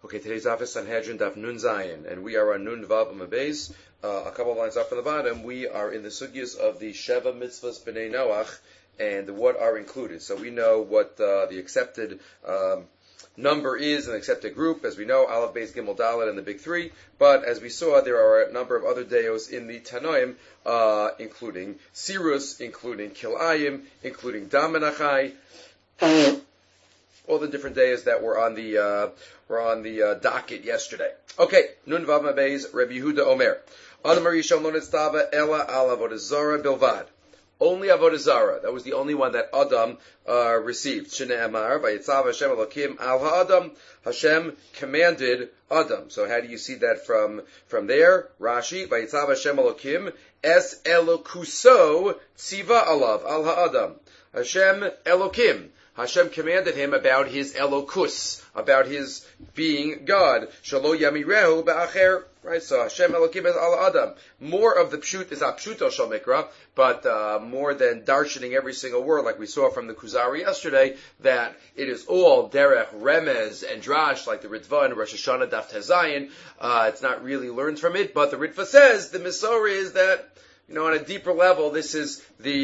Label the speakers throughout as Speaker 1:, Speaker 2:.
Speaker 1: Okay, today's daf is Sanhedrin daf Nun Zayin, and we are on Nun Vav Amabez. A couple of lines up from the bottom, we are in the sugyas of the Sheva Mitzvahs B'nai Noach and what are included. So we know what the accepted number is, an accepted group. As we know, Aleph, Beis, Gimel, Dalet, and the big three. But as we saw, there are a number of other deos in the Tanoim, including Sirus, including Kilayim, including Dam Menachai. All the different days that were on the docket yesterday. Okay, Nun Vav Mabez, Rabbi Yehuda Omer. Adam Arishon lo nitztava ela al avodah zara bilvad. Only avodah zara. That was the only one that Adam received. Shne'emar vayitzav Hashem Elokim al ha'adam. Hashem commanded Adam. So how do you see that from there? Rashi vayitzav Hashem Elokim es elokuso tziva alav al ha'adam. Hashem Elokim. Hashem commanded him about his elokus, about his being God. Shalo yamirehu ba'acher. Right, so Hashem Elokim is al Adam. More of the pshut is apshuto shal mikra, but more than darshaning every single word, like we saw from the Kuzari yesterday, that it is all derech, remez, and drash, like the Ritva and Rosh Hashanah daf Tezayin. It's not really learned from it, but the Ritva says the Misori is that, on a deeper level, this is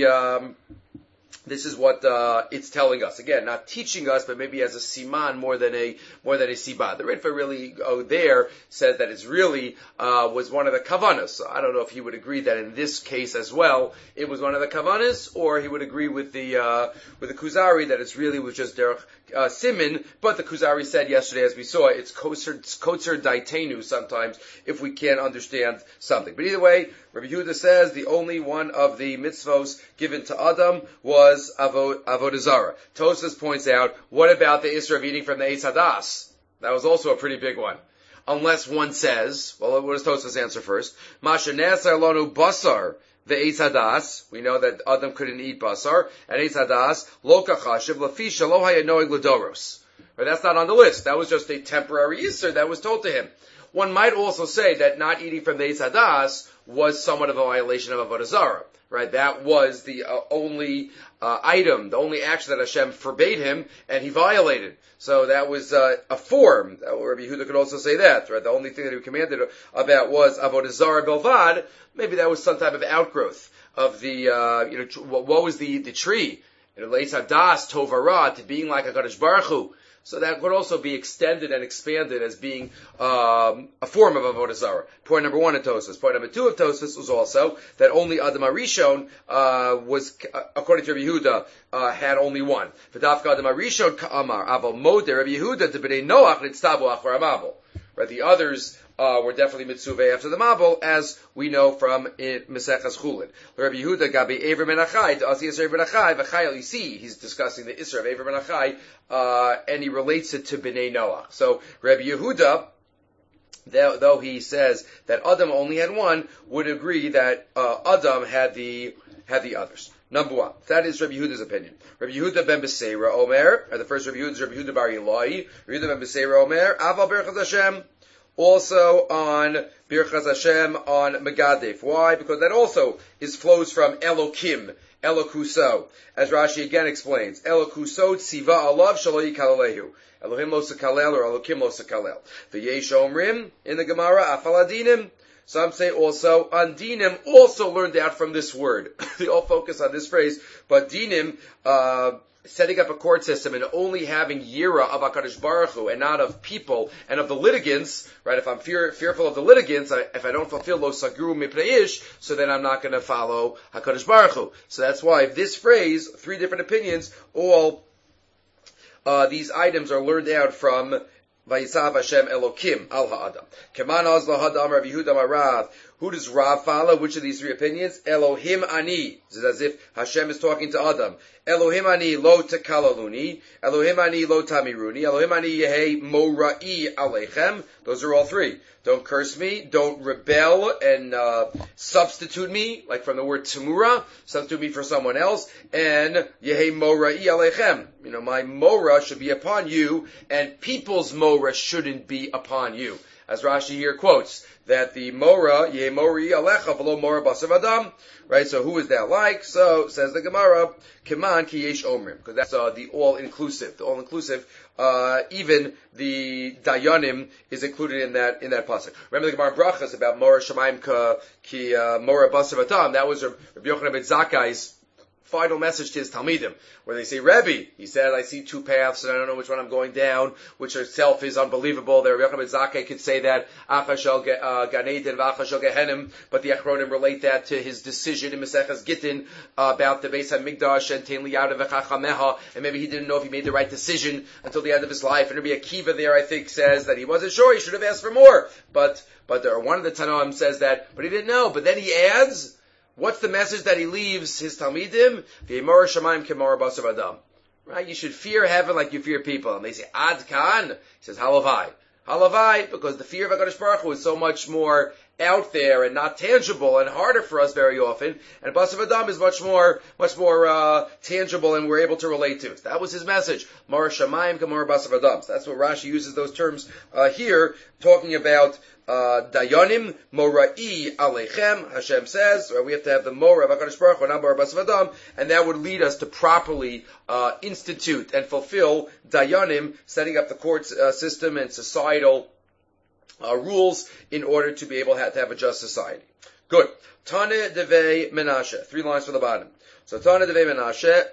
Speaker 1: what it's telling us. Again, not teaching us, but maybe as a siman more than a siba. The Ritva really there says that it's really was one of the kavanas. So I don't know if he would agree that in this case as well it was one of the kavanas, or he would agree with the Kuzari that it's really was just derech simin. But the Kuzari said yesterday, as we saw, it's kotzer daitenu sometimes if we can't understand something. But either way, Rabbi Yehuda says the only one of the mitzvos given to Adam was avodah zara. Tosfos points out, what about the Isra of eating from the Eitz Hadas? That was also a pretty big one. Unless one says, well, what does Tosfos answer first? Masha nesar lanu basar the Eitz Hadas. We know that Adam couldn't eat basar, and Eitz Hadas lo kachashiv lafisha lo haya noeg l'doros. But that's not on the list. That was just a temporary Isra that was told to him. One might also say that not eating from the Eitz Hadas was somewhat of a violation of avodah zara. Right, that was the only item, the only action that Hashem forbade him, and he violated. So that was a form. Rabbi Yehuda could also say that. Right, the only thing that he commanded about was avodah zara belvad. Maybe that was some type of outgrowth of the, what was the tree? Leitz hadas tovara, to being like HaKadosh Baruch Hu. So that could also be extended and expanded as being a form of avodah zara. Point number one of Tosfos. Point number two of Tosfos was also that only Adam Arishon was, according to Rabbi Yehuda, had only one. V'dafka Adam Arishon ka'amar aval moder Rabbi Yehuda to b'nei Noach nitztavu achar amabel. Right, the others were definitely mitzuvah after the Mabul, as we know from Mesechas Chulin. Rabbi Yehuda gabi Ever Menachai to Asi Yisrael Menachai v'chayil. You see, he's discussing the Isra of Ever Menachai, and he relates it to Bnei Noach. So Rabbi Yehuda, though he says that Adam only had one, would agree that Adam had the others. Number one, that is Rabbi Yehuda's opinion. Rabbi Yehuda ben Beseira Omer, the first Rabbi Yehuda is Rabbi Yehuda bar Yilai. Rabbi Yehuda ben Beseira Omer, Aval Berachas Hashem. Also on Birchas Hashem on Megadef. Why? Because that also flows from Elokim, Elokuso. As Rashi again explains, Elokuso tziva alav shalo yikalalehu. Elohim lo sekalel or Elokim lo sekalel. V'yesh omrim in the Gemara afal adinim. Some say also on dinim, also learned out from this word. They all focus on this phrase, but dinim, setting up a court system and only having yira of HaKadosh Baruch Hu and not of people and of the litigants, right? If I'm fearful of the litigants, if I don't fulfill lo sagru mipnei, so then I'm not going to follow HaKadosh Baruch Hu. So that's why this phrase, three different opinions, all these items are learned out from Vayisav Hashem Elokim al ha'adam. Keman az lahadam Rabbi Yehuda Marav. Who does Rav follow? Which of these three opinions? Elohim ani. This is as if Hashem is talking to Adam. Elohim ani lo tekalaluni. Elohim ani lo tamiruni. Elohim ani yehi mora'i aleichem. Those are all three. Don't curse me. Don't rebel and substitute me, like from the word tamura. Substitute me for someone else. And yehi mora'i aleichem. My mora should be upon you, and people's mora shouldn't be upon you. as Rashi here quotes, that the Mora, Ye Mori Alecha V'lo Mora Basav Adam, right? So who is that like? So, says the Gemara, Kiman Ki Yesh Omrim, because that's the all-inclusive. The all-inclusive, even the Dayanim is included in that pasuk. Remember the Gemara Brachas about Mora Shemaim Ki Mora Basav Adam? That was Rabbi Yochanan ben Zakkai's final message to his Talmidim, where they say, Rebbe, he said, I see two paths and I don't know which one I'm going down, which itself is unbelievable. The Rabbi Yochanan ben Zakkai could say that, Acha shel Gan Eden v'Acha shel Gehenim, but the Achronim relate that to his decision in Maseches Gittin about the Beis HaMikdash and Tein Liyada v'Chachameha, and maybe he didn't know if he made the right decision until the end of his life. And Rabbi Akiva there, I think, says that he wasn't sure, he should have asked for more. But one of the Tanoim says that, but he didn't know. But then he adds, what's the message that he leaves his Talmidim? V'yemor shamayim kemor basav adam. Right? You should fear heaven like you fear people. And they say, Ad Kan. He says, Halavai. Halavai, because the fear of HaKadosh Baruch Hu is so much more out there and not tangible and harder for us very often. And basav adam is much more tangible and we're able to relate to. So that was his message. Mor shamayim kemor basav adam. So that's what Rashi uses those terms here, talking about Dayanim, Mora'i Aleichem, Hashem says, we have to have the Mora of HaKadosh Baruch Hu, not Mora Basav Adam, and that would lead us to properly institute and fulfill Dayanim, setting up the court system and societal rules in order to be able to have a just society. Good. Tane Devei Menashe, 3 lines from the bottom. So Tane Devei Menashe,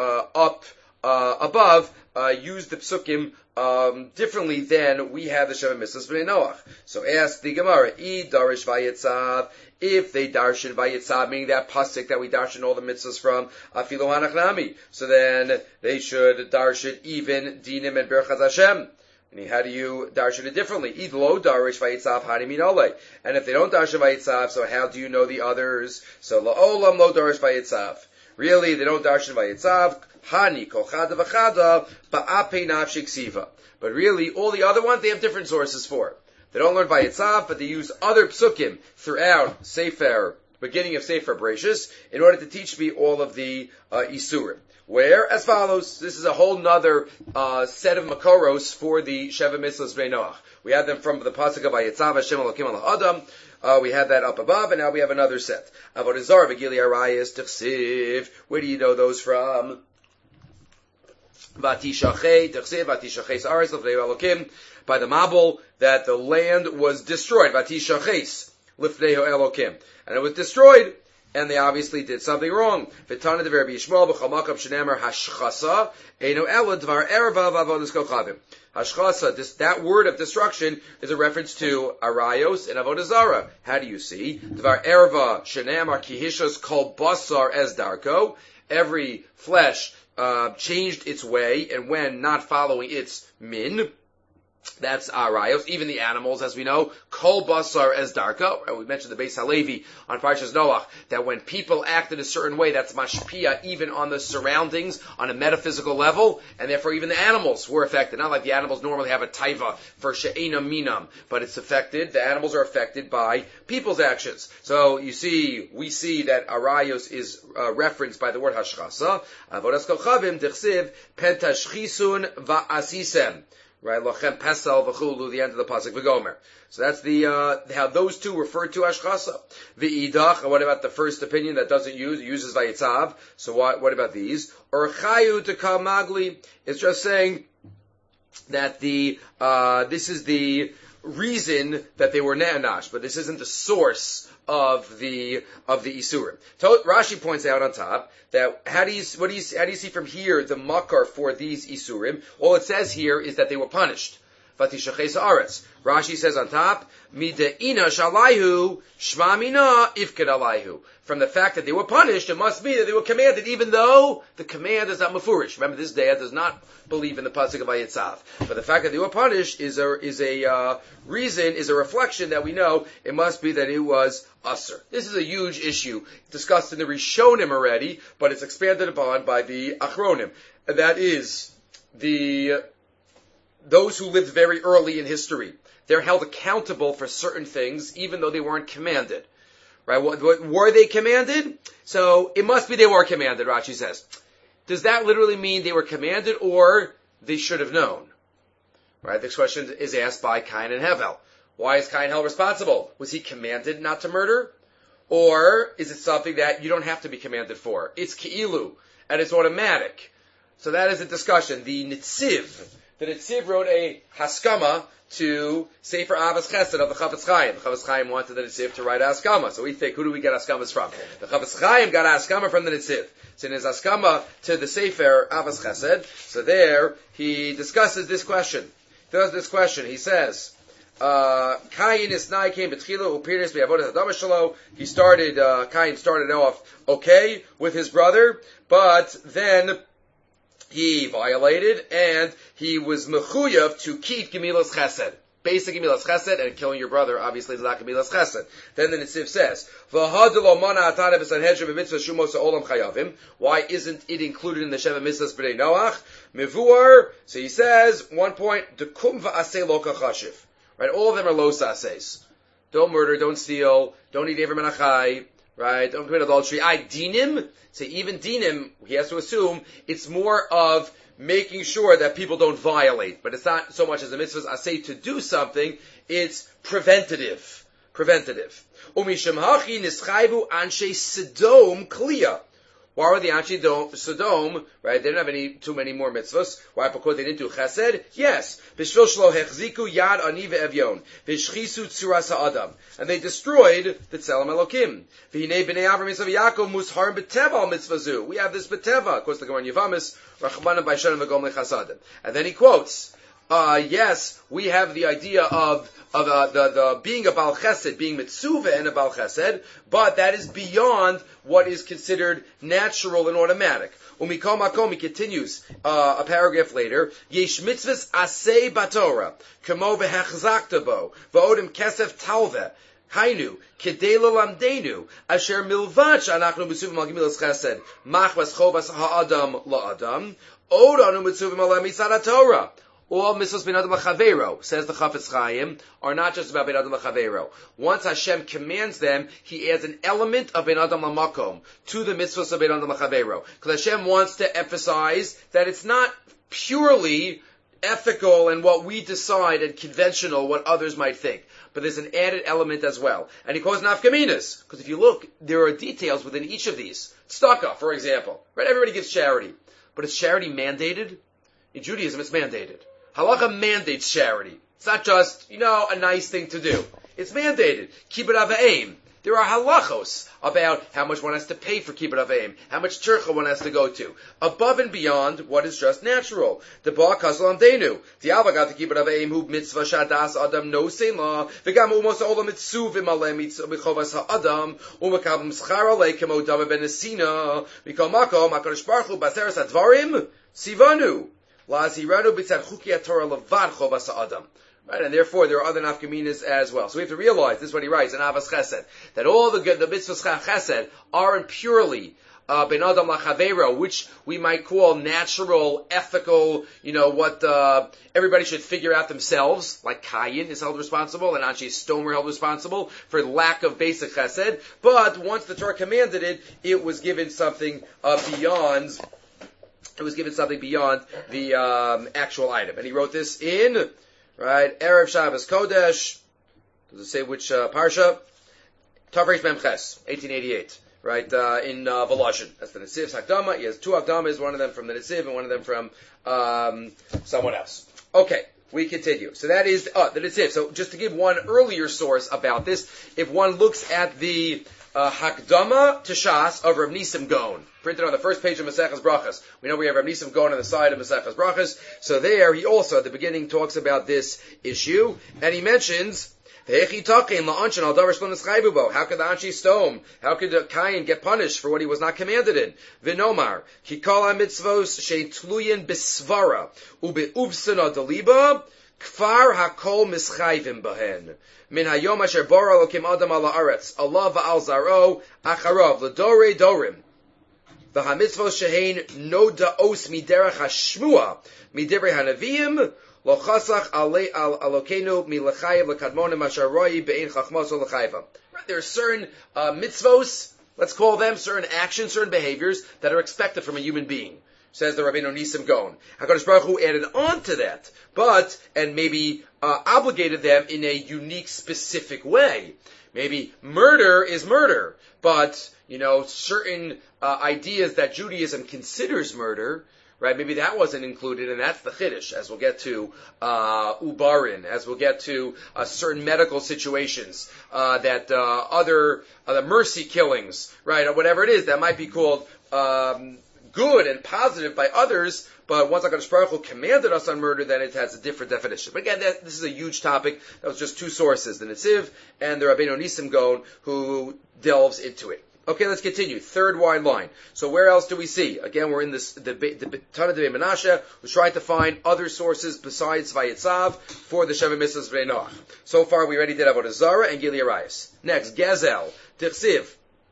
Speaker 1: above, use the psukim differently than we have the Sheva Mitzvahs B'nai Noach. So ask the Gemara, I Darish Vayetzav, if they darshan Vayetzav, meaning that pasuk that we darshan all the mitzvahs from, Afilu Hanachnami, so then they should darshan even Dinim and Berchaz Hashem. And how do you darshan it differently? Id lo darish Vayetzav Hani Min Olei. And if they don't darshan Vayetzav, so how do you know the others? So La'olam lo darish Vayetzav. Really, they don't darshan Vayetzav. Hani kol chada v'chada ba'apei nafshik siva. But really, all the other ones, they have different sources for. They don't learn Vayetzav, but they use other psukim throughout Sefer, beginning of Sefer Bereshis, in order to teach me all of the Isurim. Where? As follows. This is a whole nother set of Makoros for the Sheva Mitzvahs B'nai Noach. We had them from the pasuk of Vayetzav Hashem Elokim al Adam. We had that up above, and now we have another set. Avodah Zarah v'Gili Arayis T'chsiv. Where do you know those from? By the Mabul, that the land was destroyed. And it was destroyed, and they obviously did something wrong. Hashchasa, that word of destruction is a reference to Arayos and Avodah Zarah. How do you see? Dvar erva shenamar kihishos kol basar es darko. Every flesh changed its way, and when not following its min, that's arayos. Even the animals, as we know, kol basar es darka. We mentioned the Beis Halevi on Parshas Noach, that when people act in a certain way, that's mashpia even on the surroundings on a metaphysical level, and therefore even the animals were affected. Not like the animals normally have a taiva for she'ena minam, but it's affected. The animals are affected by people's actions. So we see that arayos is referenced by the word hashchasa. Avodas kochavim dechsiv pentashchisun va'asisem. Right, lochem pesel v'chulu, the end of the pasuk v'gomer. So that's the how those two refer to hashchasa. V'idach, and what about the first opinion that doesn't uses vayetzav? So what about these? Or chayu tekal magli. It's just saying that this is the reason that they were ne'anash, but this isn't the source of the isurim. Rashi points out on top that how do you see from here the makar for these isurim? All it says here is that they were punished. Vatishaches haaretz. Rashi says on top, Mide'ina shalayhu shma mina ifked alayhu. From the fact that they were punished, it must be that they were commanded, even though the command is not mafurish. Remember, this day does not believe in the pasuk of Vayetzav. But the fact that they were punished is a reflection that we know it must be that it was usher. This is a huge issue discussed in the Rishonim already, but it's expanded upon by the Achronim. And that is those who lived very early in history. They're held accountable for certain things, even though they weren't commanded. Right? What were they commanded? So it must be they were commanded, Rashi says. Does that literally mean they were commanded, or they should have known? Right? This question is asked by Cain and Hevel. Why is Cain held responsible? Was he commanded not to murder? Or is it something that you don't have to be commanded for? It's Ki'ilu, and it's automatic. So that is a discussion. The Nitziv wrote a Haskama to Sefer Avos Chesed of the Chafetz Chaim. The Chafetz Chaim wanted the Nitziv to write a Haskama. So we think, who do we get Haskamas from? The Chafetz Chaim got a Haskama from the Nitziv. So in his Haskama to the Sefer Avos Chesed, so there he discusses this question. He says, Cain isnai came betchila upiris be'avodas hadama shelo. Cain started off okay with his brother, but then he violated, and he was mechuyav to keep Gemilas Chesed. Basic Gemilas Chesed, and killing your brother obviously is not Gemilas Chesed. Then the Nitziv says, why isn't it included in the Sheva Mitzvahs B'nei Noach? Mevuar, so he says, one point, Dekum va'aseh lo kachashiv. Right, all of them are lo sases. Don't murder, don't steal, don't eat Ever Menachai, right, don't commit adultery. Dinim, so even dinim, he has to assume, it's more of making sure that people don't violate. But it's not so much as a mitzvah aseh to do something, it's preventative. Umisham hachi nischayvu anshe Sodom kliya. Why were the Anshe Sodom, right? They didn't have too many more mitzvahs. Why? Because they didn't do chesed? Yes. Bishvil shlo hechziku yad ani ve'evyon. Vishchisu tzuras ha'adam. And they destroyed the Tzelem Elokim. V'hinei b'nei Avram Yisrael Yaakov mushar b'teva al mitzvazu. We have this b'teva. Of course, the Gemara in Yevamis, Rachmanim b'Shanim v'gom lechasadim. And then he quotes, yes, we have the idea of the being a Baal Chesed, being Mitzuva and a Baal Chesed, but that is beyond what is considered natural and automatic. Umikol makom, he continues a paragraph later, Yesh mitzvahs aseh batorah, kamo v'hechzakta bo, v'odem kesef talveh, Hainu, kedei lalamdenu, asher milvad she'anachnu mitzuvim al gemilas chesed, machvas chovas ha'adam la'adam, od anu mitzuvim al misad Torah. All mitzvahs ben adam l'chaveiro, says the Chafetz Chaim, are not just about ben adam l'chaveiro. Once Hashem commands them, He adds an element of ben adam l'makom to the mitzvahs of ben adam l'chaveiro. Because Hashem wants to emphasize that it's not purely ethical and what we decide and conventional, what others might think. But there's an added element as well. And he calls nafkaminas. Because if you look, there are details within each of these. Tzedakah, for example. Right? Everybody gives charity. But is charity mandated? In Judaism, it's mandated. Halacha mandates charity. It's not just, a nice thing to do. It's mandated. Kibbut Avayim. There are halachos about how much one has to pay for Kibbut Avayim, how much tzurcha one has to go to, above and beyond what is just natural. The Ba Kasal Amdenu. The Avagat Kibbut Avayim hu mitzvah shadas adam no seila, v'gam umos olam mitzuvim alem mitzvah ha'adam, u'makabim schar alei kemo davar ben esina, v'kol makom, HaKadosh Baruch Hu baseres advarim, sivanu. La'aziranu b'tzad chuki HaTorah levad chovas ha'adam. Right, and therefore there are other nafkaminas as well. So we have to realize, this is what he writes in Avos Chesed, that all the mitzvahs chesed aren't purely ben adam la'chaveiro, which we might call natural, ethical, what everybody should figure out themselves, like Cain is held responsible, and Anshe Sodom were held responsible for lack of basic chesed. But once the Torah commanded it, it was given something beyond. It was given something beyond the actual item, and he wrote this in. Right, Erev Shabbos Kodesh. Does it say which parsha? Tavresh Memches, 1888. Right, in Voloshin. That's the Nitziv's Hakdama. He has two Hakdamas, one of them from the Nitziv and one of them from someone else. Okay, we continue. So that is the Nitziv. So just to give one earlier source about this, if one looks at the Hakdama to Shas of Rav Nisim Gaon, printed on the first page of Maseches Brachas. We know we have Rav Nisim Gaon on the side of Maseches Brachas. So there, he also, at the beginning, talks about this issue. And he mentions, how could the Anshe Sodom, how could Cain get punished for what he was not commanded in? V'nomar, ki kol ha-mitzvos she'tluyin b'svara, u'be'uvsana deliba, kfar hakol mischayvim bahen. Min hayom asher bara Elokim adam ala aretz, Allah va'al zaro, acharav, l'dorei dorim. V'hamitzvos shehein no da'os miderech hashmua, midivrei hanaviyim, lo chasach alei al alokenu milechayev lekadmonim asher roi be'ein chachmos o lechayva. There are certain mitzvos, let's call them, certain actions, certain behaviors that are expected from a human being. Says the Rabbeinu Nisim Gaon. HaKadosh Baruch Hu added on to that, and maybe obligated them in a unique, specific way. Maybe murder is murder, but, certain ideas that Judaism considers murder, right? Maybe that wasn't included, and that's the chiddush, as we'll get to ubarin, as we'll get to certain medical situations, that other mercy killings, right, or whatever it is that might be called good and positive by others, but once HaKadosh Baruch Hu commanded us on murder, then it has a different definition. But again, this is a huge topic. That was just two sources, the Netziv and the Rabbeinu Nisim Gaon, who delves into it. Okay, let's continue. Third wide line. So where else do we see? Again, we're in the Tana Devei Menashe, who's trying to find other sources besides Vayetzav for the Sheva Mitzvahs Bnei Noach. So far, we already did Avodah Zarah and Gili Arayis. Next, Gezel, Tichsiv.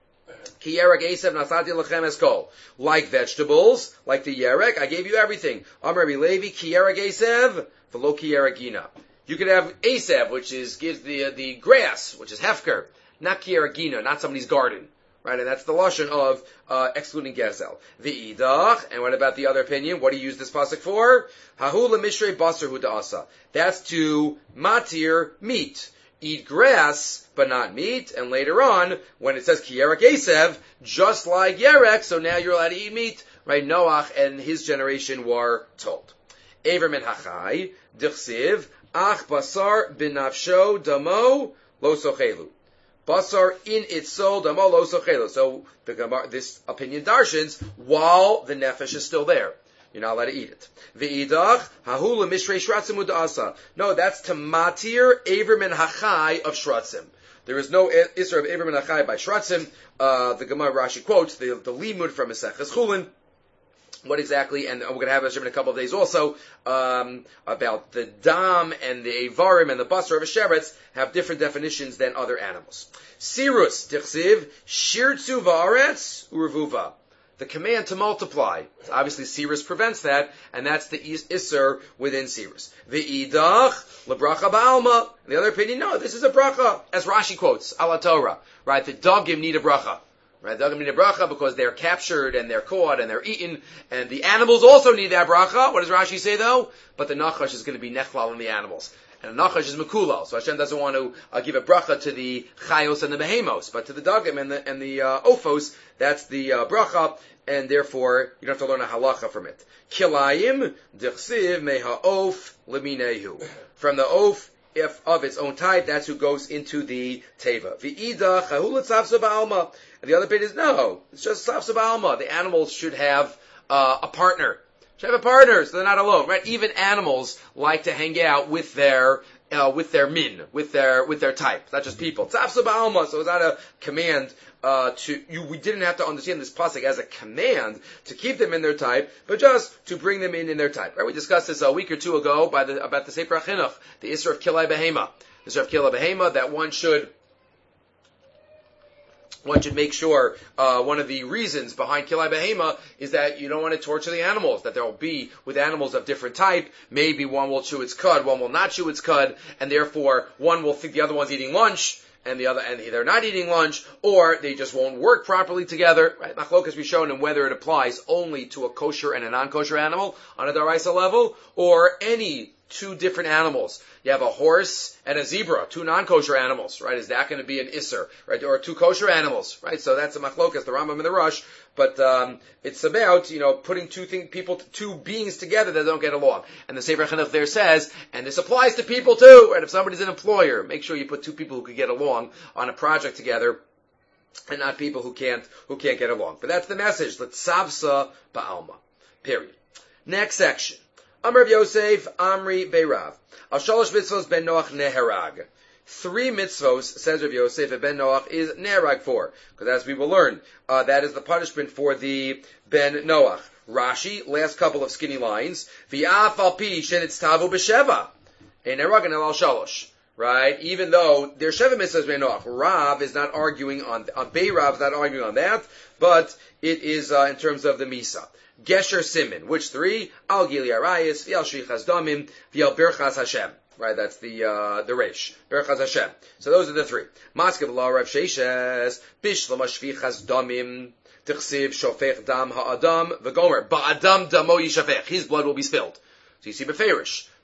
Speaker 1: Ki yerek esev nasati lechem eskol. Like vegetables, like the yerek, I gave you everything. Amar Rabbi Levi, ki yerek esev, v'lo ki yerek gina. You could have esev, which gives the grass, which is hefker, not ki yerek gina, not somebody's garden. Right, and that's the lashon of excluding gezel. The idach, and what about the other opinion? What do you use this pasuk for? Hahu lemishrei basar hu da'asa. That's to matir meat. Eat grass, but not meat. And later on, when it says ki yerek esev, just like yerek, so now you're allowed to eat meat. Right, Noach and his generation were told. Ever min hachai, dichsiv, ach basar binafsho damo lo sochelu. Basar in its soul, damo lo sochelu. So this opinion darshans while the nefesh is still there. You're not allowed to eat it. V'idach, hahula mishrei shratzim uda'asa. No, that's to matir Aver min hachai of shratzim. There is no isra of Aver min hachai by shratzim. The Gemara Rashi quotes the limud from Maseches Chulin. What exactly, and we're going to have a in a couple of days also, about the dam and the avarim and the basar of a sheretz have different definitions than other animals. Sirus, tichsiv, shirtzu va'aretz, urevuva. The command to multiply. Obviously, Sirus prevents that, and that's the Isser within Sirus. The Idach, lebracha ba'alma. The other opinion, no, this is a bracha, as Rashi quotes, ala Torah. Right, the dogim need a bracha. Right, the dogim need a bracha because they're captured and they're caught and they're eaten, and the animals also need that bracha. What does Rashi say though? But the nachash is going to be nechlal in the animals. And the nachash is mekulal, so Hashem doesn't want to give a bracha to the chayos and the behemos, but to the dogim and the ophos, that's the bracha, and therefore you don't have to learn a halacha from it. Kilayim dichsiv meha'of leminehu. From the oaf, if of its own type, that's who goes into the teva. V'ida chahulat tzavsa ba'alma. And the other bit is no, it's just tzavsa ba'alma. The animals should have a partner. Should have a partner, so they're not alone, right? Even animals like to hang out with their min, with their type, not just people. Tzavsa ba'alma, so it's not a command we didn't have to understand this pasuk as a command to keep them in their type, but just to bring them in their type. Right? We discussed this a week or two ago about the Sefer HaChinuch, the Isra of Kilai Behema. The Isra of Kilai Behema, that one should make sure, one of the reasons behind Kilai Behema is that you don't want to torture the animals, that there will be, with animals of different type, maybe one will chew its cud, one will not chew its cud, and therefore one will think the other one's eating lunch, and they're not eating lunch, or they just won't work properly together. Right? Machlokas be shown in whether it applies only to a kosher and a non-kosher animal on a daraisa level, or any two different animals. You have a horse and a zebra, two non-kosher animals, right? Is that going to be an isser, right? Or two kosher animals, right? So that's a machlokas, the Rambam and the Rush. But it's about putting two beings together that don't get along. And the Sefer Chinuch there says, and this applies to people too. Right? If somebody's an employer, make sure you put two people who can get along on a project together, and not people who can't get along. But that's the message. L'tzavsa ba'alma. Period. Next section. Amr Yosef, Amri Beirav. Al shalosh mitzvos ben Noach neherag. 3 mitzvos, says Rav Yosef, ben Noach is neherag for. Because as we will learn, that is the punishment for the ben Noach. Rashi, last couple of skinny lines. V'af al pi shenitztavu b'sheva. Ein neherag and al shalosh. Right? Even though there's Sheva mitzvahs ben Noach. Rav is not arguing on Beirav is not arguing on that, but it is in terms of the Misa. Gesher Simin. Which 3? Al Gili Arayis, V'al Shrichas Damim, V'al Birchas Hashem. Right, that's the Reish. Birchas Hashem. So those are the 3. Maskav La Rav Sheishes, Bishlam Shvichas Damim, Tichsiv Shofech Dam Ha'adam, V'gomer, Ba'adam Damo Yishafech. His blood will be spilled. So you see Beferish.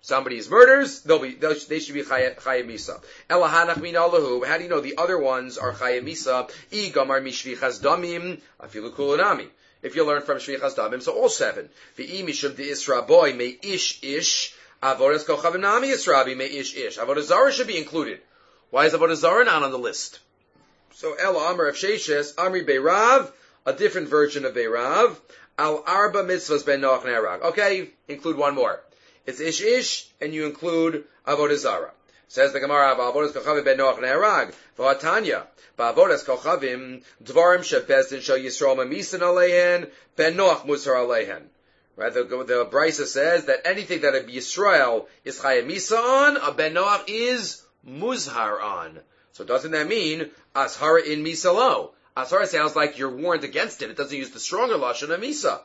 Speaker 1: somebody's murders, they should be Chaya Misa. Elahanach min Allahu. How do you know the other ones are Chaya Misa? I Gamar Mishvichas Damim, Afilu Kulanami. If you learn from Shvichas Damim, so all 7. V'i Mishum de Isra Boy, May Ish, Avodas Kochavim Nami Yisrabi, May Ish. Avodah Zarah should be included. Why is Avodah Zarah not on the list? So Ela Amar of Sheshes, Amri Beirav, a different version of Beirav, Al Arba Mitzvahs Ben Noach Nerag. Okay, include one more. It's Ish, and you include Avodah Zarah. Says the Gemara, Avodas Kochavim Ben Noach Nerag, V'Hatanya, Avodas Kochavim, Dvarim Shebezdin Shal Yisrael Mamisan Aleihen, Ben Noach Musar Aleihen. Right, the Brisa says that anything that a Yisrael is Chaya Misa on, a Ben Noach is Muzhar on. So doesn't that mean Ashara in Misa lo? Ashara sounds like you're warned against it. It doesn't use the stronger Lashon of Misa.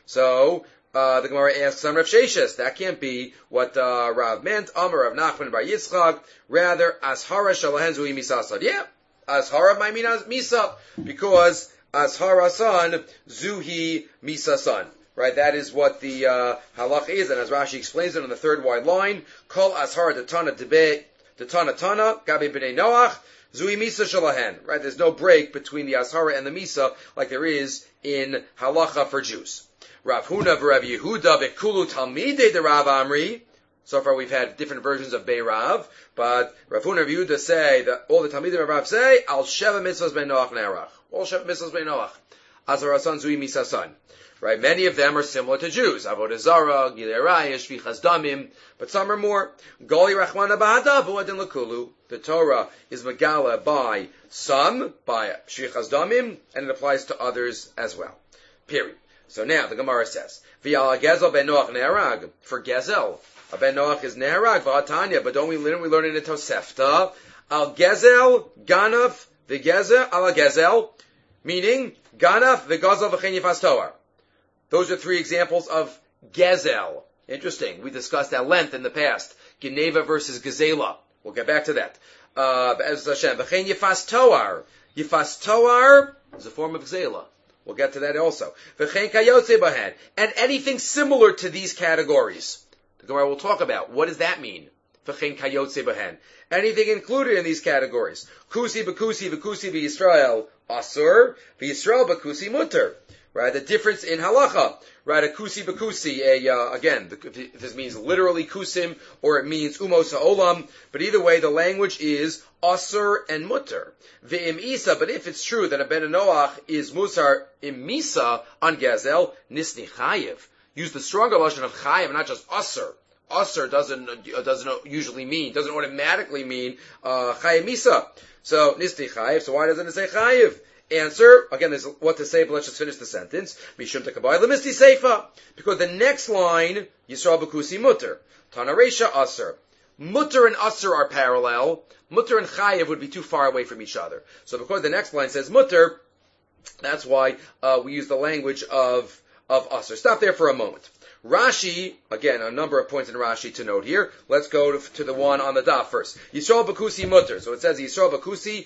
Speaker 1: So, the Gemara asks on Rav Sheshes, that can't be what Rav meant. Amar Rav Nachman bar Yitzchak, rather Ashara Shalahen Zui Misasad. Yeah, Ashara might mean Misa, because Ashara son, Zuhi Misa son. Right, that is what the halach is, and as Rashi explains it on the third wide line, Kol Ashara Tatana Debe Tatana Tana Gabi B'nei Noach Zui Misa Shalahen. Right, there's no break between the Ashara and the Misa like there is in halacha for Jews. Rav Huna v'Rav Yehuda v'Kulu Talmidei de Rav Amri. So far we've had different versions of Beirav, but Rav Huna and Rav Yehuda say that all the Talmidim of Rav say Al Sheva Mitzvahs Ben Noach Nerach. All Sheva Mitzvahs Ben Noach. Azara son Zui Misa son. Right, many of them are similar to Jews. Avodah Zarah, Gilei Arayah, Shvichas Damim, but some are more. Goli Rachmana Ba'ada, V'Uadin L'Kulu. The Torah is Megala by some, by Shvichas Damim, and it applies to others as well. Period. So now, the Gemara says, V'Yal Gezel Ben Noach Ne'arag. For Gezel, a Ben Noach is Ne'arag, V'Atanya, but don't we learn in the Tosefta? Al Gezel, Ganav, V'Gezel, Al Gezel, meaning, Ganav, V'Gazel, V'Chen Yifas Toar. Those are 3 examples of Gezel. Interesting. We discussed at length in the past. Geneva versus Gezela. We'll get back to that. Be'ez Hashem. V'chein Yifas Toar. Yifas Toar is a form of Gezela. We'll get to that also. V'chein Kayotze Bahen. And anything similar to these categories. The Gemara will talk about. What does that mean? V'chein Kayotze Bahen. Anything included in these categories. Kusi B'kusi V'kusi V'Yisrael Asur. V'Yisrael B'kusi Mutter. Right, the difference in halacha. Right, a kusi b'kusi, again, if this means literally kusim, or it means umos ha'olam, but either way, the language is asur and mutter. Ve'im isa, but if it's true that a ben Noach is musar im misa on gazel, nisni chayiv. Use the stronger lashon of chayiv, not just asur. Asur doesn't usually mean, doesn't automatically mean, chayiv misa. So, nisni chayiv, so why doesn't it say chayiv? Answer, again, there's what to say, but let's just finish the sentence. Mishum tekabai lemisti seifa. Because the next line, Yisrael b'kusi mutter. Tana reisha aser. Mutter and aser are parallel. Mutter and chayev would be too far away from each other. So because the next line says mutter, that's why we use the language of aser. Stop there for a moment. Rashi, again, a number of points in Rashi to note here. Let's go to the one on the daf first. Yisrael b'kusi mutter. So it says Yisrael b'kusi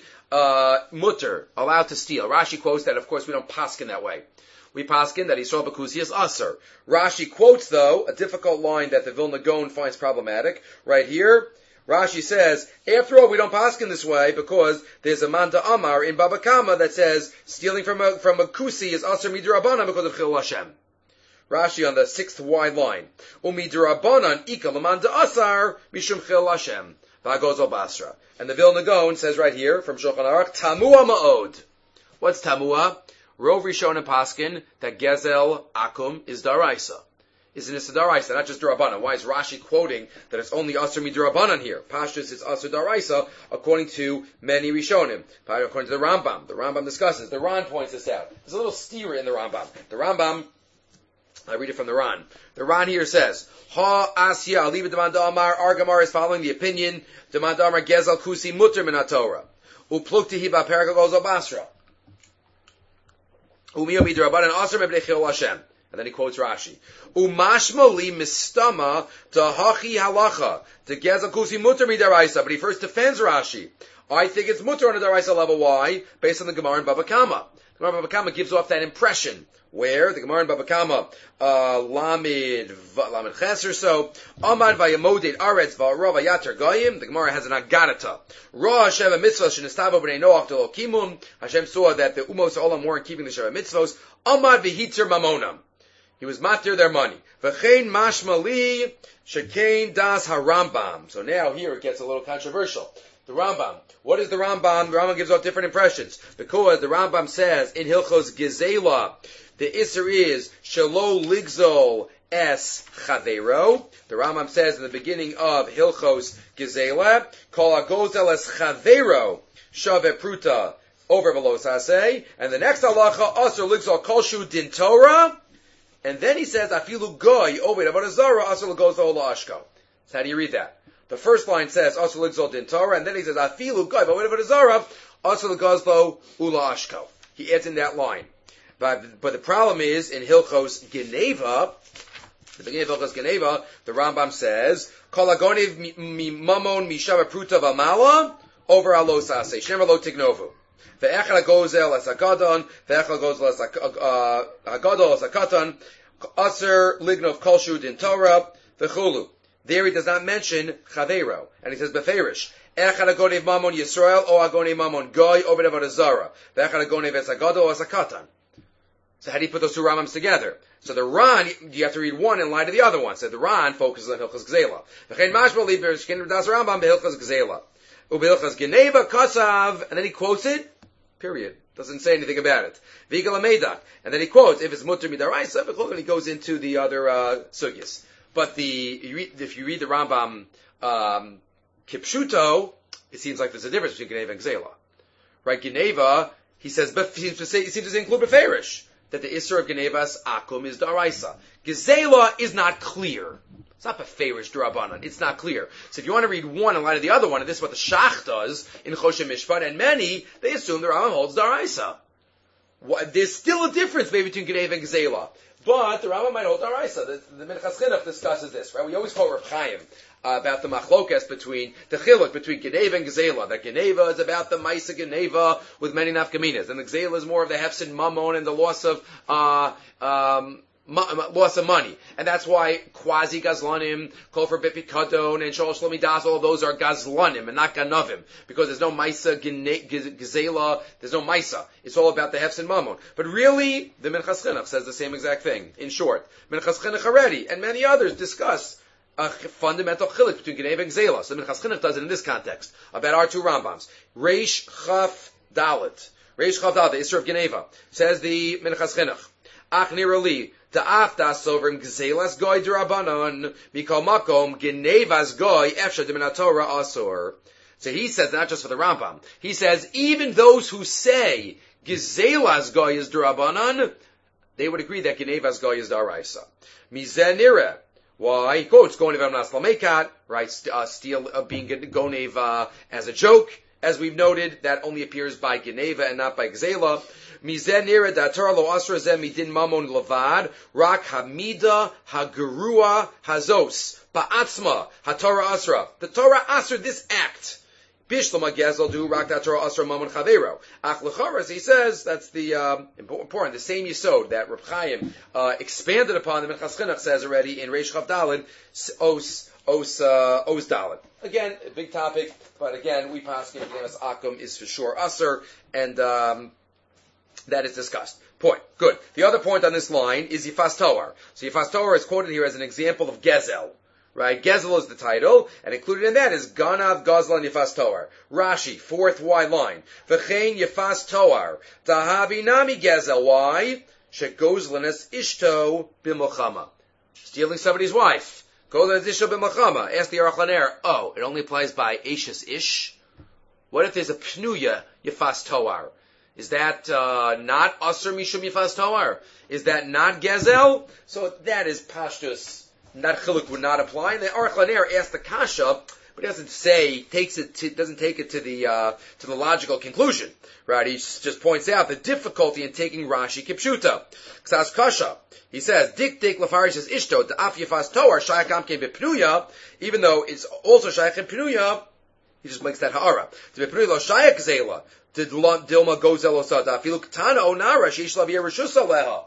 Speaker 1: mutter, allowed to steal. Rashi quotes that, of course, we don't paskin that way. We paskin that Yisrael b'kusi is aser. Rashi quotes, though, a difficult line that the Vilna Gaon finds problematic. Right here, Rashi says, after all, we don't paskin this way because there's a Manda Amar in Baba Kama that says stealing from a kusi is aser midrabanan because of Chil Hashem. Rashi on the 6th wide line. Umidrabanan ika lamanda asar mishum Chil Hashem. Vagozo Basra. And the Vilna Gaon says right here from Shulchan Aruch, Tamua Ma'od. What's Tamua? Rov Rishon and Paskin that Gezel Akum is Daraisa. Isn't it Daraisa, not just Darabanan? Why is Rashi quoting that it's only Asr Midrabanan here? Pashtus is Asr Daraisa according to many Rishonim. According to the Rambam. The Rambam discusses. The Ran points this out. There's a little steer in the Rambam. The Rambam, I read it from the Ran. The Ran here says, Ha Asya Aliva Demanda Amar, Argamar is following the opinion, Demanda Amar Gezel Kusi Mutter Minat Torah. Uplukti Hiba Paragagozo Basra. Umiyom Midrabanan Asr Mebnei Chil Hashem. And then he quotes Rashi. Umashmali mistama tahachi halacha. To Gezel Kusi Mutter Midaraisa. But he first defends Rashi. I think it's Mutter on a Daraisa level. Why? Based on the Gemara in Baba Kama. The Gemara in Baba Kama gives off that impression. Where? The Gemara in Baba Kama, Lamed Ches or so, Amad Vayamoded Aretz Va'ara Vayater Goyim, the Gemara has an Agadata. Ra Hashem Mitzvah Shenestavo B'nei Noach Delo Kimum, Hashem saw that the Umos Olam weren't keeping the Sheva Mitzvos, Amad V'hitzer Mamonam. He was matir their money. V'chein mashmali shekain das harambam. So now here it gets a little controversial. The Rambam. What is the Rambam? The Rambam gives off different impressions. Because the Rambam says in Hilchos Gezela, the Isser is Shelo Ligzol Es Chavero. The Rambam says in the beginning of Hilchos Gezela, Kol Agozel Es Chavero Shave Pruta over Velosase. And the next halacha, Asr Ligzol Kolshu Din Torah. And then he says, Afilu Goy Obed Avodah Zarah Asr Ligzol Ola Ashko. So how do you read that? The first line says, Asr Ligzol Din Torah, and then he says, Afilu Goy Obed Avodah Zarah Asr Ligzol Ula Ashko. He adds in that line. But the problem is, in Hilchos Geneva, the beginning of Hilchos Geneva, the Rambam says, Kol Agonev mi Mamon mi Shava Pruta V'Mala over Alos Aseh, Shemer Lo Tignovu. Ve'echad Gozel Es Agadon, Ve'echad Gozel Es Agadol Es Akatan, Aser Lignov Kolshu Din Torah, V'chulu. There he does not mention Chavero, and he says Beferish. Echad Agonev Mamon Yisrael, O Agonev Mamon Goy, Obed Avodah Zarah. Ve'echad Agonev Es Agadol Es Akatan. So how do you put those two Rambams together? So the Ran, you have to read one in light of the other one. So the Ran focuses on Hilchos Gzela. V'chein mashma li b'shkin das Rambam beHilchos Gzela. U'beHilchos Geneva kasav, and then he quotes it, period. Doesn't say anything about it. V'yigal amedak. And then he quotes, if it's mutter midaraisa, and he goes into the other sugyas. But if you read the Rambam Kipshuto, it seems like there's a difference between Geneva and Gzela. Right? Geneva, he seems to say include Beferish. That the Isser of Genevas Akum is Daraisa. Gezela is not clear. It's not Beferish Durabanan. It's not clear. So if you want to read one in light of the other one, and this is what the Shach does in Choshen Mishpat, and many, they assume the Rambam holds Daraisa. There's still a difference maybe between Geneva and Gezela. But the Rambam might hold Daraisa. The Minchas Chinuch discusses this, right? We always quote Reb Chaim about the machlokas between the chiluk between Geneva and Gezela. That Geneva is about the Maisa Geneva with many nafkaminas, and the Gezela is more of the hefsin mammon and the loss of money, and that's why quasi gazlanim, kol for bipikadon and shol shlomidas, all of those are gazlanim and not ganavim, because there's no Maisa Gezela, there's no Maisa. It's all about the hefsin mammon. But really, the Minchas Chinuch says the same exact thing. In short, Minchas Chinuch already and many others discuss a fundamental chiluk between Geneva and Gzela. So Minchas Chinuch does it in this context, about our two Rambams. Reish Chaf Dalet. Reish Chaf Dalet, the Isser of Geneva. Says the Minchas Chinuch. Ach nirali, ta'af das over in Gzelas goy d'Rabbanon, mikol makom, Geneva's goy, efsha d'min Torah asur. So he says, not just for the Rambam, he says, even those who say Gzelas goy is d'Rabbanon, they would agree that Geneva's goy is d'Araisa. Mizeh nireh. Why? He quotes Gonev Amnas Lamekat, right? Being Gonev as a joke, as we've noted, that only appears by Geneva and not by Gzela. Mizeh nira da Torah lo asra zeh midin mamon levad, rak hamida hagerua hazos ba'atzma haTorah asra. The Torah asra this act. Bishlama gezel du rak da Torah asra mamon chavero. Ach lecharas, he says, that's the important, the same yisod that Reb Chaim expanded upon. The Minchas Chinuch says already in Reish Chav Daled Os Daled. Again, a big topic, but again, we paskin Genemas Akum is for sure Aser, and that is discussed. Point. Good. The other point on this line is Yifas Toar. So Yifas Toar is quoted here as an example of Gezel. Right? Gezel is the title, and included in that is Ganav, Gazlan, Yifas Toar. Rashi, fourth Y line. V'chein Yifas Toar. Tahavi nami Gezel. Why? Shegozlanes ishto b'milchama. Stealing somebody's wife. Gozlanes ishto b'milchama. Ask the Aruch LaNer, oh, it only applies by Ashes Ish? What if there's a Pnuya Yifas Toar? Is that not Asr Mishum Yifas Toar? Is that not Gezel? So that is Pashtus. That chiluk would not apply. And the Aruch LaNer asked the kasha, but he doesn't doesn't take it to the logical conclusion. Right? He just points out the difficulty in taking Rashi Kipshuta. Ksas kasha. He says, Dik dik lafarishas ishto, the af Yifas Toar, shayach amke b'pnuya, even though it's also shayach in pnuya, He just makes that ha'ara. To be pnui lo shayak zela. Did Dilma gozel osada. Afilu ketana onara sheish lav yerushusa leha.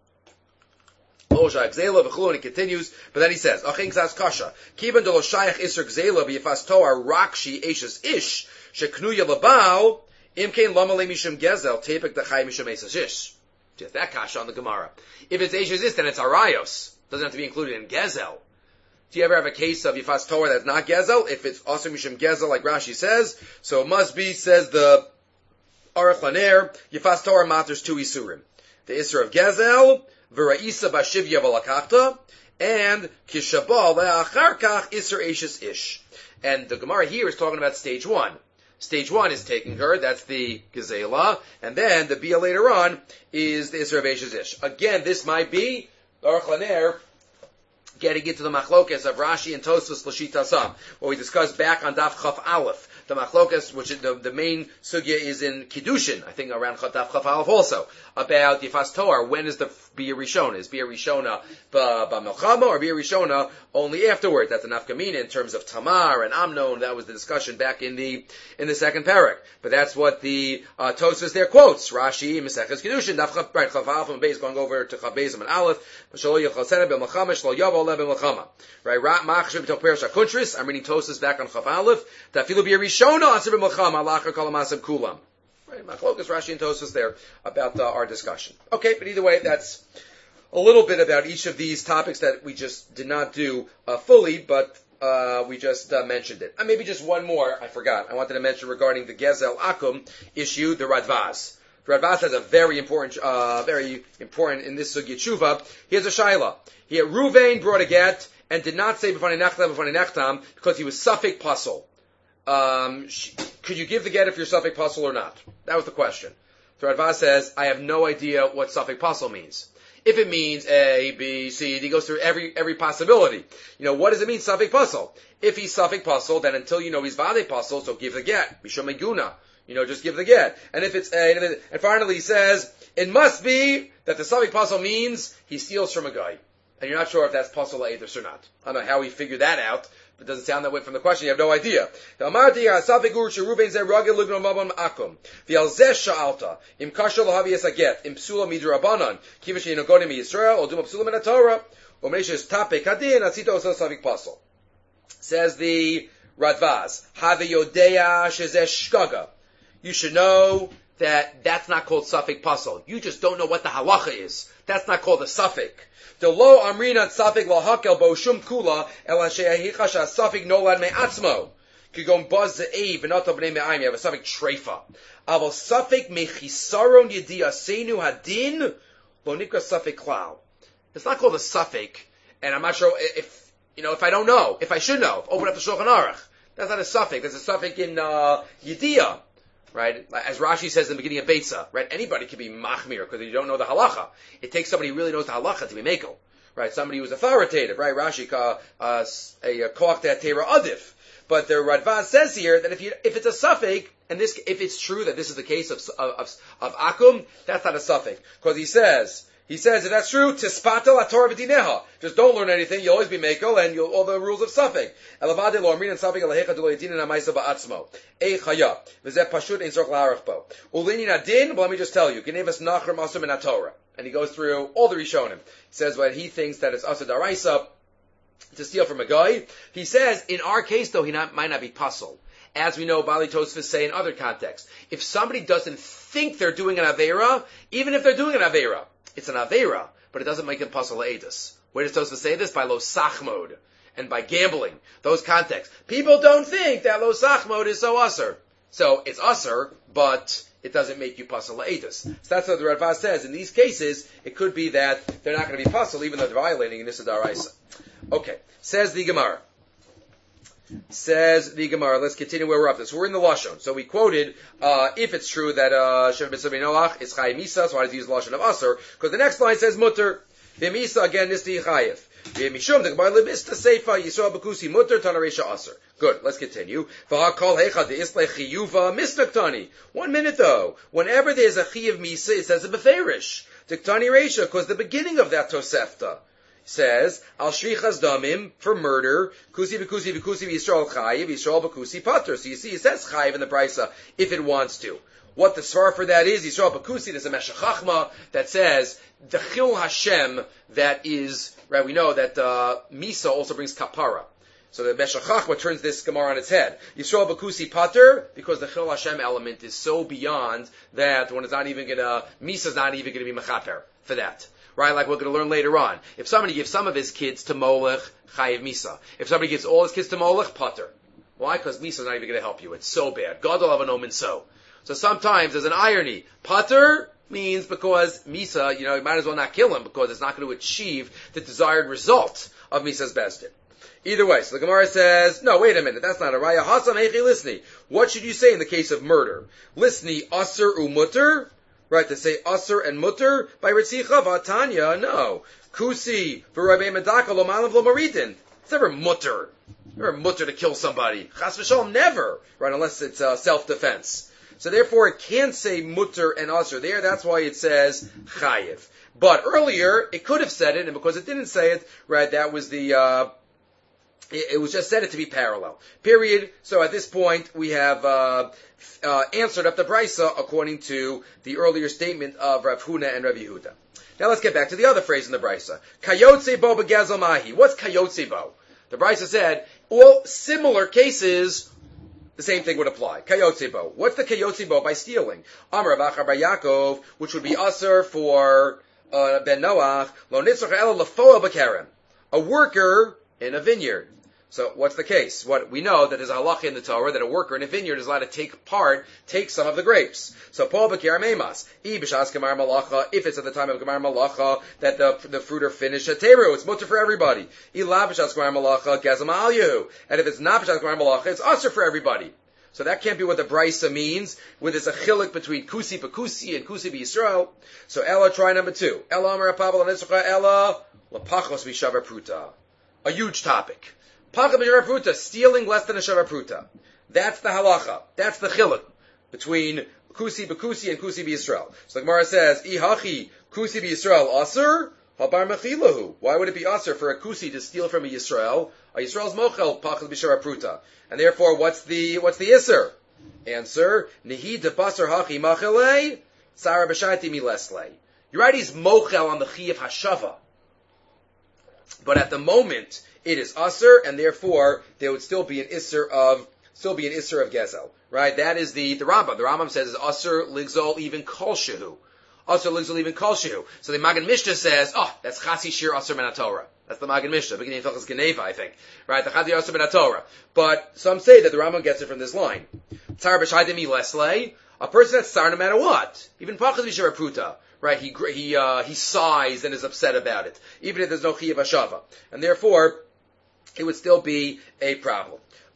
Speaker 1: Lo shayak zela v'chulu, and he continues, but then he says, Achin kzas kasha. Kiban de lo shayak iser gzela v'yifas toar rakshi eshes ish sheknuya labal imkein lama le mishum gezel tepek dachai mishum eshes ish. Just that kasha on the Gemara. If it's eshes ish, then it's arayos. Doesn't have to be included in gezel. Do you ever have a case of Yifas Torah that's not Gezel? If it's also Mishum Gezel, like Rashi says, so it must be, says the Aruch Laner, Yifas Torah matters two Isurim. The Isur of Gezel, V'ra'isa b'shivya v'lakachta, and Kishabal le'acharkach Isur Eishes Ish. And the Gemara here is talking about stage one. Stage one is taking her, that's the Gezela, and then the Bia later on is the Isur of Eishes Ish. Again, this might be, the Aruch Laner, getting into the machlokes of Rashi and Tosfos L'shita Sam, what we discussed back on Daf Chaf Aleph. The machlokes, which the main sugya is in Kiddushin, I think around Daf Chaf Aleph also, about Yifas Toar. When is the Bia Rishona? Is Bia Rishona b'Melchama or Bia Rishona only afterward? That's a nafkamina in terms of Tamar and Amnon. That was the discussion back in the second parak. But that's what the Tosfos there quotes. Rashi, Meseches Kiddushin, Daf Chaf Aleph and Beis, going over to Chaf Beis and Aleph. Shlo Yachal b'Melchama, Shlo Yavo Le b'Melchama. Right? Machshav b'Tok Perish HaKuntris. I'm reading Tosfos back on Chaf Aleph. Tafilu Bia Rishona Asir b'Melchama, Lachar Kol HaMasav Kulam. Right, Machlokas, Rashi, and Tosfos there about our discussion. Okay, but either way, that's a little bit about each of these topics that we just did not do fully, but we just mentioned it. And maybe just one more, I forgot. I wanted to mention regarding the Gezel Akum issue, the Radvaz. The Radvaz has a very important in this Sugya Tshuva. Here's a Shaila. Here, Ruvain brought a get and did not say B'fanei Nechtam because he was Safek Pasul. Could you give the get if you're Safek Pasul or not? That was the question. So Radvaz says, I have no idea what Safek Pasul means. If it means A, B, C, D, goes through every possibility. What does it mean, Safek Pasul? If he's Safek Pasul, then until you know he's Vade Pasul, so give the get. Mishum Meguna. Just give the get. And if it's A, and finally he says, it must be that the Safek Pasul means he steals from a guy. And you're not sure if that's Pasul Eidus or not. I don't know how he figured that out. It doesn't sound that way from the question. You have no idea. Says the Radvaz, you should know that that's not called Safek Pasul. You just don't know what the halacha is. That's not called a Safek. The lo amrina safik lahakel bo shum kula ela sheyahichash safik nolad me'atzmo. Kigon baz ze'ev and otav b'nei me'ayim. You have a safik treifa. Aval safik mechisaron yediyasenu hadin lo nikra safik klal. It's not called a safik, and I'm not sure if I don't know, if I should know. Open up the Shulchan Aruch. That's not a safik. That's a safik in yediyah. Right? As Rashi says in the beginning of Beitza, right? Anybody can be machmir because you don't know the halacha. It takes somebody who really knows the halacha to be mekel. Right? Somebody who's authoritative, right? Rashi, a koach te'atera adif. But the Radvaz says here that if it's a suffix, and if it's true that this is the case of Akum, that's not a suffix. Because he says, if that's true, tispata la Torah v'dineha. Just don't learn anything, you'll always be mekel, and all the rules of suffix. Elavade lo amrin and suffix alahecha du lo yedin and amaisa ba'atzmo. Ei chaya. V'zeh pashut ein zorch la'arach bo. Ulinin adin, but let me just tell you, genevas nachrim asum in Torah. And he goes through all the Rishonim. He says when he thinks that it's asa daraisa to steal from a guy. He says, in our case though, he might not be pasul. As we know, Bali Tosfos say in other contexts. If somebody doesn't think they're doing an Aveira, even if they're doing an Aveira, it's an Aveira, but it doesn't make it Pasul Eidus. Where does Tosfos say this? By Lo Sachmod, and by gambling. Those contexts. People don't think that Lo Sachmod is so Usser. So, it's Usser, but it doesn't make you Pasul Eidus. So that's what the Radvaz says. In these cases, it could be that they're not going to be Pasul, even though they're violating Nissa Daraisa. Okay. Says the Gemara. Let's continue where we're up to. So we're in the Lashon. So we quoted, if it's true that Shev B'Savi Noach is Chayiv Misa, so why does he use Lashon of Aser? Because the next line says Mutter. V'Misa, again, Nisti Chayiv. V'Mishum, the Gemara Libista Seifa, Yisrael B'Kusi Mutter, Tanaresha Aser. Good, let's continue. V'Hakol Hecha De'Islei Chiyuva Mistaktani. 1 minute though. Whenever there's a Chayiv Misa, it says a Beferish. Tiktani Resha, because the beginning of that Tosefta says, Al Shrichas Damim, for murder, Kusi B'Kusi B'Kusi B'Yisrael Chayiv, Yisrael B'Kusi Pater. So you see, it says Chayiv in the Brisa, if it wants to. What the svar for that is, Yisrael B'Kusi, there's a Meshech Chachma that says, the Chil Hashem that is, right, we know that Misa also brings kapara. So the Meshech Chachma turns this Gemara on its head. Yisrael B'Kusi Pater, because the Chil Hashem element is so beyond that one is not even gonna, Misa's not even gonna be Mechaper for that. Right, like we're going to learn later on. If somebody gives some of his kids to Molech, Chayiv Misa. If somebody gives all his kids to Molech, Pater. Why? Because Misa's not even going to help you. It's so bad. God will have an omen so. So sometimes there's an irony. Pater means because Misa, you might as well not kill him because it's not going to achieve the desired result of Misa's Bezdin. Either way, so the Gemara says, no, wait a minute, that's not a raya. Hasam Eichi Lisni. What should you say in the case of murder? Lisni Aser Umutter? Right, to say Asr and Mutter by Ritzicha Vatanya, no. Kusi v'Rabbi Medaka lo malav lo maridin. It's never Mutter. Never Mutter to kill somebody. Chas v'shalom, never. Right, unless it's self-defense. So therefore it can't say Mutter and Asr there, that's why it says Chayiv. But earlier, it could have said it, and because it didn't say it, right, that was the, it was just said it to be parallel. Period. So at this point, we have answered up the Brisa according to the earlier statement of Rav Huna and Rav Yehuda. Now let's get back to the other phrase in the Brisa. Kayotze bo begezel mahi. What's kayotze bo? The Brisa said, all similar cases, the same thing would apply. Kayotze bo. What's the kayotze bo by stealing? Amar Rav Achar bar Yaakov, which would be usher for Ben Noach, lo nitzrach ela lefoel b'kerem. A worker in a vineyard. So what's the case? What we know that there's a halacha in the Torah that a worker in a vineyard is allowed to take some of the grapes. So Paul Bakir Memas, B'shas Gemar Malacha, if it's at the time of Gemar Malacha that the fruit are finished at Teru, it's mutter for everybody. Ila B'shas Gemar Malacha, Gezam Alyu. And if it's not B'shas Gemar Malacha, it's usher for everybody. So that can't be what the Brisa means, where there's a chilik between Kusi B'Kusi and Kusi B'Yisrael. So Ella, try number 2. Ella Amar Apabal Anitzcha Ella, Lapachos B'Shavar Pruta. A huge topic. Pacha b'shavar pruta, stealing less than a shavar pruta. That's the halacha. That's the chiluk between Kusi b'Kusi and Kusi b'Yisrael. So the Gemara says, Ihachi Kusi b'Yisrael aser, habar mechilahu. Why would it be aser for a Kusi to steal from a Yisrael? A Yisrael's mochel pacha b'shavar pruta. And therefore, what's the iser? Answer, Nihi depasar hachi machelei, Sarah b'shaiti mileslei. You're right, he's mochel on the chi of hashava. But at the moment, it is usr, and therefore there would still be an isser of gezel, right? That is the Rambam. The Rambam says is usr ligzol even kol shehu, usr ligzol even kol shehu. So the Magen Mishnah says, that's chasi shir usr min Torah. That's the Magen Mishnah, beginning of Hilchos Geneva, I think, right? The chasi usr min Torah. But some say that the Rambam gets it from this line. Tzar b'shaydemi leslei, a person that's tzar no matter what, even pachas b'shar pruta. Right, he sighs and is upset about it, even if there's no chiyuv hashava, and therefore it would still be a problem.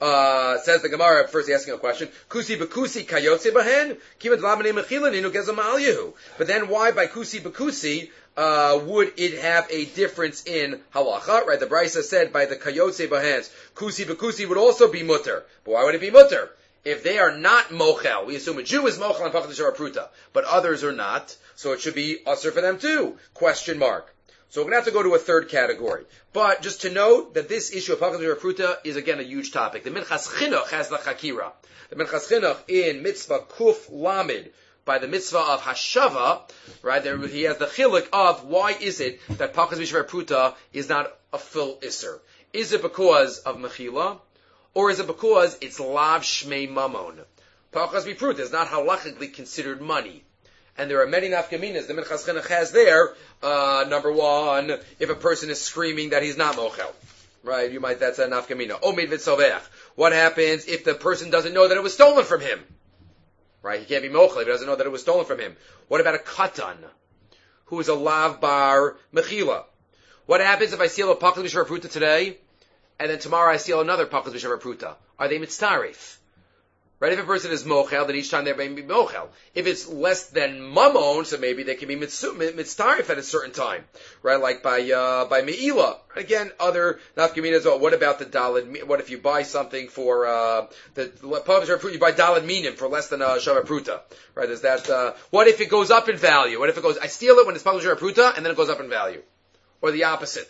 Speaker 1: Says the Gemara, first asking a question, Kusi b'Kusi kayotze b'hen, kivat lamane mechila ninu gezam alyehu. But then why by Kusi b'Kusi would it have a difference in halacha? Right, the Brisa said by the kayotze b'hens, Kusi b'Kusi would also be mutter. But why would it be mutter? If they are not mochel, we assume a Jew is mochel and pachas b'shar pruta, but others are not, so it should be usher for them too? Question mark. So we're going to have to go to a third category. But just to note that this issue of pachas b'shar pruta is again a huge topic. The Minchas Chinuch has the chakira. The Minchas Chinuch in mitzvah kuf lamid, by the mitzvah of hashava, right, there he has the chilik of why is it that pachas b'shar pruta is not a full isser. Is it because of mechila? Or is it because it's lav shmei mamon? Pachas b'pruta is not halachically considered money. And there are many nafkaminas the Minchas Chinuch has there. Number one, if a person is screaming that he's not mochel. Right, that's a nafkamina. Omid v'tzoveach. What happens if the person doesn't know that it was stolen from him? Right, he can't be mochel if he doesn't know that it was stolen from him. What about a katan, who is a lav bar mechila? What happens if I steal a pachas b'shar pruta today, and then tomorrow I steal another pachas b'shar pruta? Are they mitztarif? Right, if a person is mochel, then each time they're going to be mochel. If it's less than mamon, so maybe they can be mitztarif at a certain time. Right, like by me'ila. Again, other nafkaminas as well. What about the dalad? What if you buy something for, the pachas b'shar pruta, you buy dalad minim for less than a shavar pruta? Right, is that, what if it goes up in value? What if it goes, I steal it when it's pachas b'shar pruta, and then it goes up in value? Or the opposite.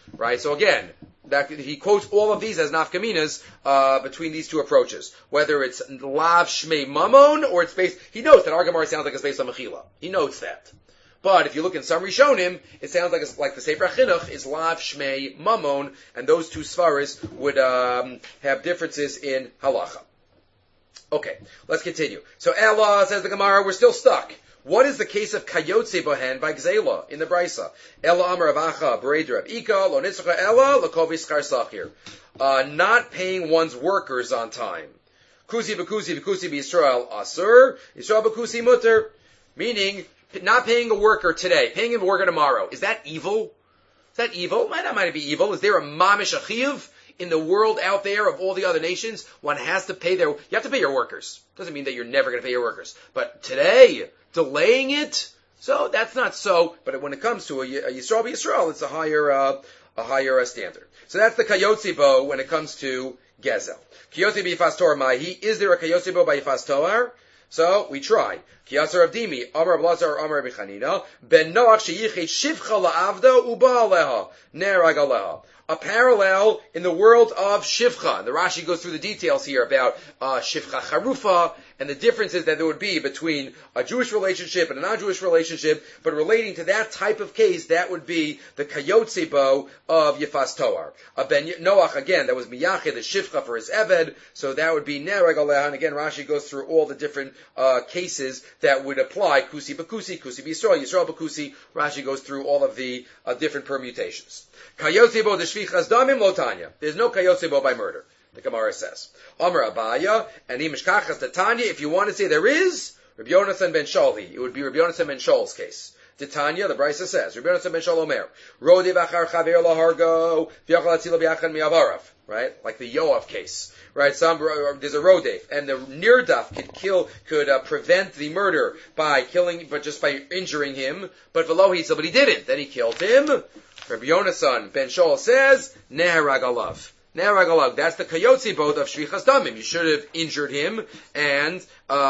Speaker 1: right? So again, that he quotes all of these as nafkaminas between these two approaches, whether it's lav shmei mamon or it's based. He notes that our Gemara sounds like it's based on mechila. He notes that. But if you look in some Rishonim, it sounds like it's like the Sefer Chinuch is lav shmei mamon, and those two svaris would have differences in halacha. Okay, let's continue. So Ella, says the Gemara, we're still stuck. What is the case of kayotze bohen by gzela in the brisa? Ella amar avacha b'reider of ika lo nitzcha ella lakovi skar sachir. Not paying one's workers on time. Kusi b'kusi b'Yisrael asur, Yisrael b'kusi mutter. Meaning, not paying a worker today, paying him a worker tomorrow. Is that evil? Is that evil? That might be evil. Is there a mamish achiv in the world out there of all the other nations? One has to pay you have to pay your workers. Doesn't mean that you're never going to pay your workers. But today, delaying it, so that's not so. But when it comes to a Yisrael b'Yisrael, it's a higher standard. So that's the kayotzi bo when it comes to gezel. Kayotzi b'yifas toar mahi. Is there a kayotzi bo by yifas toar? So we try. Kiyasar of Dimi, Amar Blazar, Amar Bichanina, Ben Noach sheyichet shivcha la'avda uba aleha, nerag aleha. A parallel in the world of Shivcha. The Rashi goes through the details here about Shivcha Charufa and the differences that there would be between a Jewish relationship and a non-Jewish relationship, but relating to that type of case, that would be the Kayotze Bo of Yifas Toar. Ben Noach, again, that was Miyached, the Shivcha for his Eved, so that would be Nereg Aleha, and again, Rashi goes through all the different cases that would apply, Kusi B'Kusi, Kusi B'Yisrael, Yisrael B'Kusi, Rashi goes through all of the different permutations. Kayotze Bo, the Shvichas Damim Lotanya. There's no Kayotze Bo by murder, the Gemara says. Amar Abaya, and Imishkachas Tanya, if you want to say there is, Rabbi Yonasan ben Sholhi, it would be Rabbi Yonasan ben Shol's case. Titania, the Brisa says, Rabbi Yonasan ben Shol Omer, Rode v'achar chaver lahargo, v'yachal atzila b'yachan mi'avarav, right? Like the Yoav case, right? There's a Rodef, and the Nirdaf could prevent the murder by killing, but just by injuring him, but v'lo but he didn't, then he killed him. Rabbi Yonasan ben Shol says, Neherag alav. Neherag alav. That's the kayotzi both of shvichas damim. You should have injured him, and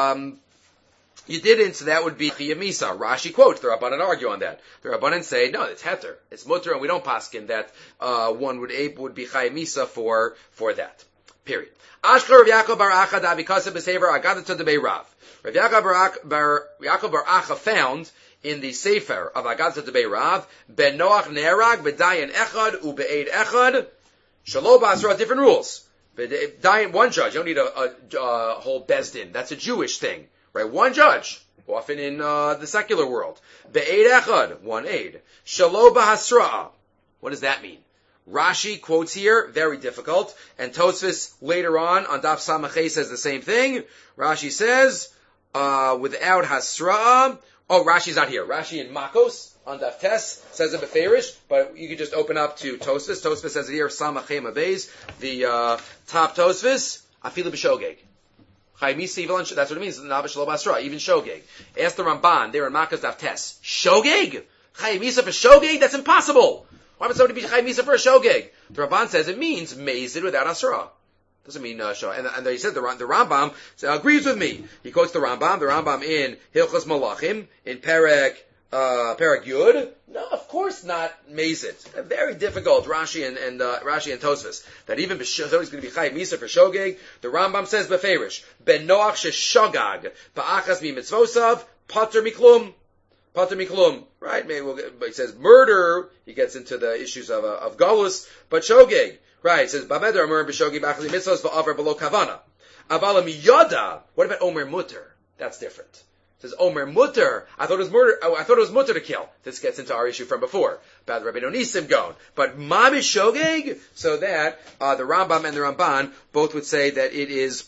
Speaker 1: you didn't, so that would be chiyamisa. Rashi quotes, the Rabbanan argue on that. The Rabbanan say, no, it's heter. It's mutter, and we don't paskin that one would be chiyamisa for that. Period. Ashkar Rav Yaakov bar Acha da Abikasa b'sever Agadah to the Beirav. Rav Yaakov bar Acha found in the Sefer of Agadah to Beirav, Ben Noach Nerag, B'dayan Echad, U'be'ed Echad, Shalo Basra, different rules. Dayan, one judge, you don't need a whole Bezdin. That's a Jewish thing, right? One judge, often in the secular world. Be'ed Echad, one aid. Shalo Bahasra, what does that mean? Rashi quotes here, very difficult, and Tosfos later on Daf Samachay says the same thing. Rashi says, without Hasra, oh, Rashi's not here. Rashi in Makos on Daf Tes says it beferish, but you can just open up to Tosfos. Tosfos says it here, Samachem Abeis, the top Tosfos, Afilu b'Shogeg. That's what it means, Nabish Lo Basra, even Shogeg. Ask the Ramban, there in Makos Daf Tes. Shogeg? Chayimisa b'Shogeg? That's impossible! Why would somebody be Chayimisa for a Shogeg? The Ramban says it means Mazid without Asra. Doesn't mean show. And he said the Rambam agrees with me. He quotes the Rambam in Hilchos Malachim in Perek Yud. No, of course not Mazit. Very difficult. Rashi and Tosfos that even somebody's going to be Chayiv Misa for Shogeg. The Rambam says beferish Ben Noach sheshogag ba'achas mi mitzvosav pater miklum. Pater miklum, right? Maybe he says murder. He gets into the issues of galus, but Shogeg. Right, it says, Bameder Amur B'Shogi B'Achli Mitzvos V'Avar Below Kavana. Avala Miyada. What about Omer Mutter? That's different. It says Omer Mutter. I thought it was mutter to kill. This gets into our issue from before about Rabbeinu Nisim Gon. But Mamish Shogeg, so that the Rambam and the Ramban both would say that it is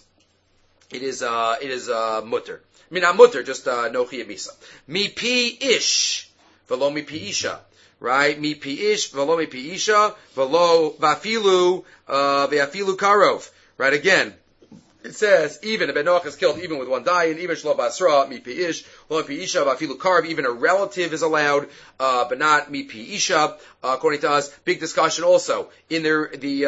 Speaker 1: mutter. I mean, not mutter, just no chiyuv misa. Mi pi ish v'lo mi pi isha. Right? Mi pi ish, v'lo mi pi isha, v'lo v'afilu, v'afilu karov. Right? Again, it says, even, Ben Noach is killed even with one dying, even shlo basra, mi pi ish, v'lo mi pi isha, v'afilu karov, even a relative is allowed, but not mi pi isha, according to us. Big discussion also in the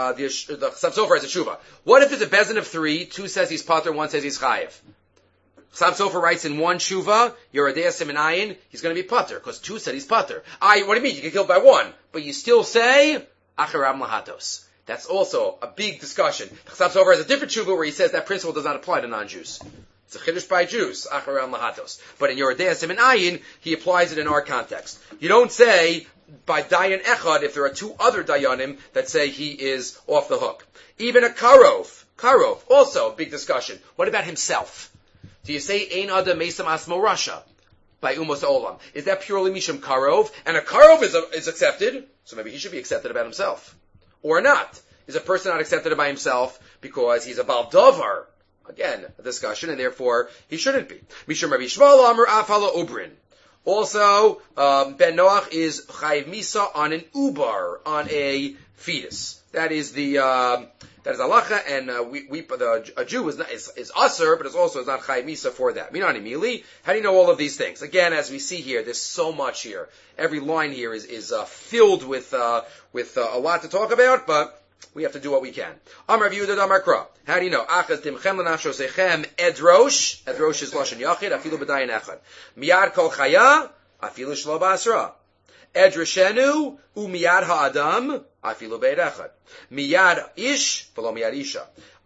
Speaker 1: Sofer has a tshuva. What if it's a bezin of three, two says he's pater, one says he's chayev? Chassam Sofer writes in one tshuva, Yerodei Siman Ayin, he's going to be pater, because two said he's pater. What do you mean? You get killed by one, but you still say Acharam Lahatos. That's also a big discussion. Chassam Sofer has a different tshuva where he says that principle does not apply to non-Jews. It's a chiddush by Jews, Acharam Lahatos. But in Yerodei Siman Ayin, he applies it in our context. You don't say by Dayan Echad if there are two other Dayanim that say he is off the hook. Even a Karov, also a big discussion. What about himself? Do you say Ein Adam Mesam Asmo Rasha by Umos Olam? Is that purely Misham Karov? And a Karov is accepted, so maybe he should be accepted about himself. Or not. Is a person not accepted by himself because he's a Baal Davar? Again, a discussion, and therefore he shouldn't be. Mishum Rabbi Shmuel Amar Afala Ubrin. Also, Ben Noach is Chayiv Misa on an Ubar, on a fetus. That is halacha, and a Jew is aser, but it's also not Chayiv Misa for that. Minani Mili. How do you know all of these things? Again, as we see here, there's so much here. Every line here is filled with a lot to talk about, but we have to do what we can. Amar Yehuda Amar Kra. How do you know? Achaz timchem l'nafsho sechem edrosh. Edrosh is lashon yachid. Afilu b'dayin echad. Miyad kol chaya. Afilu shlo ba'asra. Edroshenu u'miyad ha'adam. Afilu be'ed echad. Miyad ish v'lo miyad isha.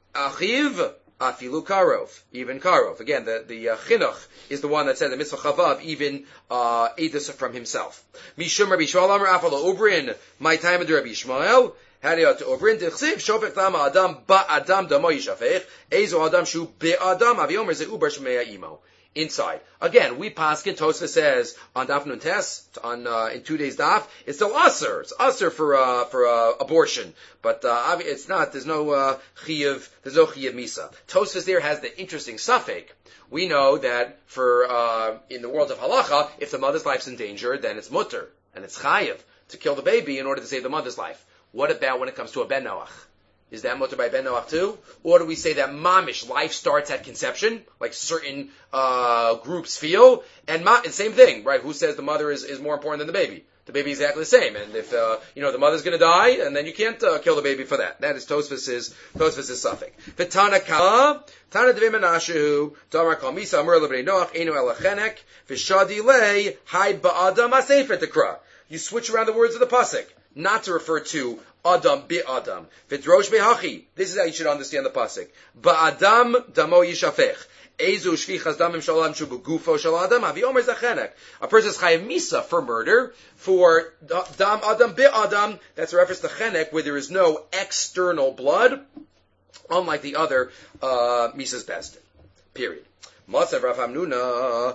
Speaker 1: Achiv. Afilu karov. Even karov. Again, the chinuch is the one that said the mitzvah chavav, even edus from himself. Mishum Rabbi Shmuel Amar Afala Ubrin. My time of Rabbi Shmuel. How do you to over into chsiv shofech dam adam ba adam damo yishafech ezo adam shu be adam aviomer ze uber shmeya imo. Inside again, we paskin Tosfos says on Daf Nun Tes on in 2 days daf it's still usher. It's usher for abortion, but it's not. There's no chiyuv. There's no chiyuv misa. Tosfos there has the interesting suffix. We know that for in the world of halacha, if the mother's life's in danger, then it's mutter and it's chayiv to kill the baby in order to save the mother's life. What about when it comes to a Ben Noach? Is that mutter by Ben Noach too? Or do we say that mamish, life starts at conception, like certain groups feel? And same thing, right? Who says the mother is more important than the baby? The baby is exactly the same. And if, the mother's going to die, and then you can't kill the baby for that. That is Tosfos' suffix. V'tana kama, tana devei menashu, damar kal misa, amur lebnei Noach, enu elachenek, v'shadi lei, hai ba'adam asefer tekra. You switch around the words of the pasuk. Not to refer to Adam bi Adam. Vidrosh behachi. This is how you should understand the pasuk. Ba'adam damo yishafech. Ezu shvichas damim shalom shu begufo shel Adam. Avi omer zachenek. A person is chayav misa for murder. For dam Adam bi Adam, that's a reference to chenek, where there is no external blood, unlike the other misas best. Period. Matzav Rav Hamnuna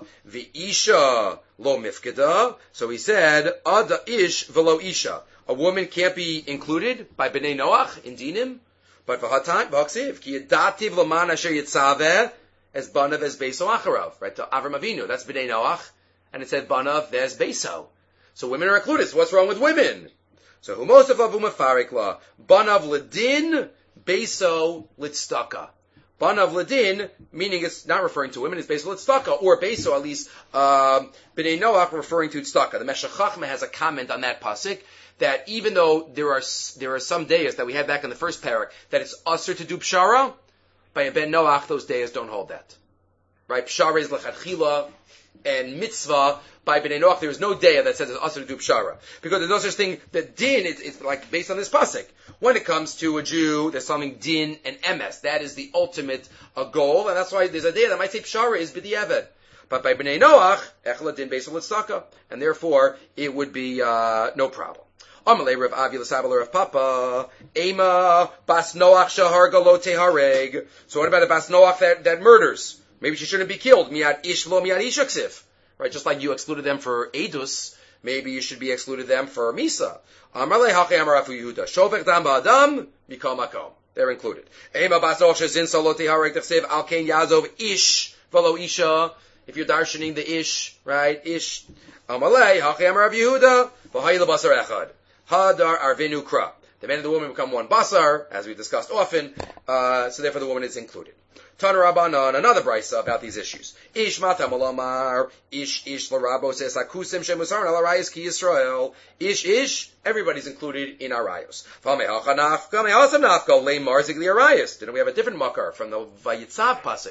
Speaker 1: v'isha lo mifkeda. So he said, Ada ish v'lo isha. A woman can't be included by Bnei Noach in dinim, but v'haksiv ki yadativ l'man asher yitzaveh as banav as beiso acharav. Right to Avram Avinu, that's Bnei Noach, and it said banav there's beiso. So women are included. So what's wrong with women? So humosav avu mefarik la banav ledin beiso litstaka. Banav ledin, meaning it's not referring to women, it's beiso litstaka, or beiso at least Bnei Noach referring to tztaka. The Meshech Chachma has a comment on that pasuk, that even though there are some days that we had back in the first parak that it's usher to do pshara, by a Ben Noach those days don't hold that. Right? Pshara is lechatchila, and mitzvah by Bnei Noach there is no day that says it's usher to do pshara, because there's no such thing that din. It's like based on this pasuk. When it comes to a Jew, there's something din and emes. That is the ultimate goal, and that's why there's a day that might say pshara is b'di'evet. But by Bnei Noach, echla din beisel l'tzaka, and therefore it would be no problem. Amalei Rav Avi l'Sabel Rav Papa Ema Bas Noach Shahar Galo Tehareg. So what about a Bas Noach that murders? Maybe she shouldn't be killed. Miyad ish lo miyad isha ksiv. Right, just like you excluded them for edus, maybe you should be excluded them for misa. Amalei Hachi Amar Rav Yehuda Shovech Dam Ba'adam Mikol Makom. They're included. Ema Bas Noach Shezin Salo Tehareg Ksiv Al Ken Yazov Ish Velo Isha. If you're darshaning the ish, right, ish. Amalei Hachi Amar Rav Yehuda V'Hayi LeBasar Echad. Hadar Arvinu Kra. The man and the woman become one basar, as we discussed often, so therefore the woman is included. Tana Rabbanan, another brisa about these issues. Ish matam olamar, ish l'rabo says akusim shemusaron al arayos ki Yisrael. Ish, everybody's included in arayos. Didn't we have a different makar from the Vayitzav pasuk?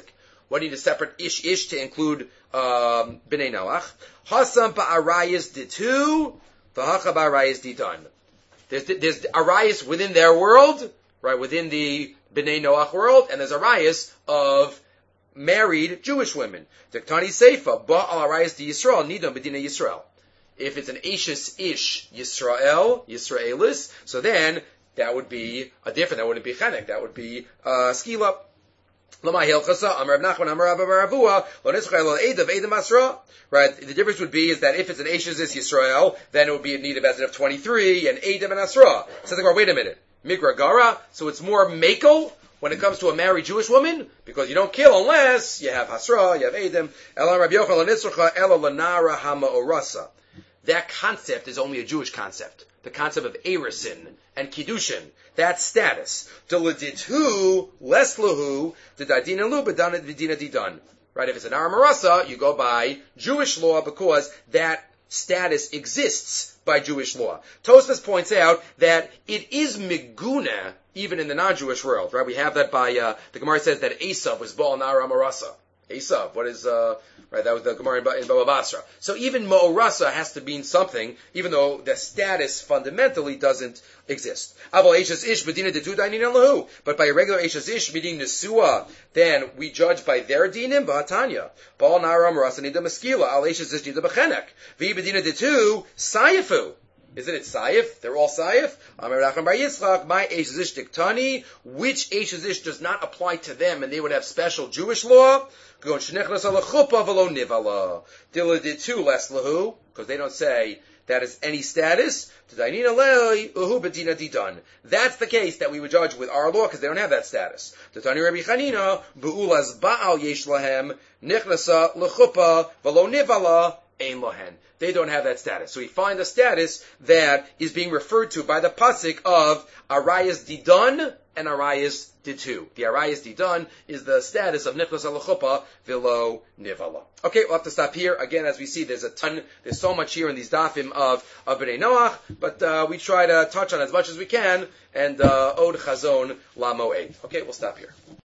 Speaker 1: What do you need a separate ish to include b'nei Noach? Hasam ba'arayis ditu, v'hacha ba'arayis didan. There's arayis within their world, right, within the b'nei Noach world, and there's arayis of married Jewish women. Tektani Seifa, ba'al arayis di Yisrael, nidon b'dina Yisrael. If it's an Ashes Ish Yisraelis, so then that would be a different, that wouldn't be Chenek, that would be Skila. Right, the difference would be is that if it's an Ashes Ish Yisrael, then it would be a need of Ezra of 23, and Eidim and Asra. Says the Gemara, wait a minute, Migra Gara, so it's more Makel when it comes to a married Jewish woman, because you don't kill unless you have Hasra, you have Eidim. Elam Rabbi Yochanan Nitzracha Ela Lanara Hama Orasa. That concept is only a Jewish concept. The concept of Erisin and Kiddushin. That status. Deladitu, less lahu, dedadina lu, bedana dedina didan. Right? If it's an Aramarasa, you go by Jewish law because that status exists by Jewish law. Tosfos points out that it is Miguna even in the non-Jewish world. Right? We have that by, the Gemara says that Esav was Baal Aramarasa. Esav, what is, right, that was the Gemara in Baba Basra. So even Ma'orasa has to mean something, even though the status fundamentally doesn't exist. But by a regular Eishes Ish, meaning Nesua, then we judge by their dinim, Ba'atanya. Baal Nara Marasa Nida Maskila, Al Eishes Ish Nida Bechenek. Vi Bedina Detu, Sayifu. Isn't it Saif? They're all Saif. Amar Racham Bar Yitzchak, my Eishes Ish Diktani, which Eishes Ish does not apply to them, and they would have special Jewish law. Because they don't say that is any status. That's the case that we would judge with our law because they don't have that status. They don't have that status. So we find a status that is being referred to by the pasuk of Arayas Didan and Arayas Ditu. The Arayas Didan is the status of Nichlas al Chuppah Vilo Nivala. Okay, we'll have to stop here. Again, as we see, there's so much here in these dafim of Bnei Noach, but we try to touch on as much as we can, and Od Chazon La Moed. Okay, we'll stop here.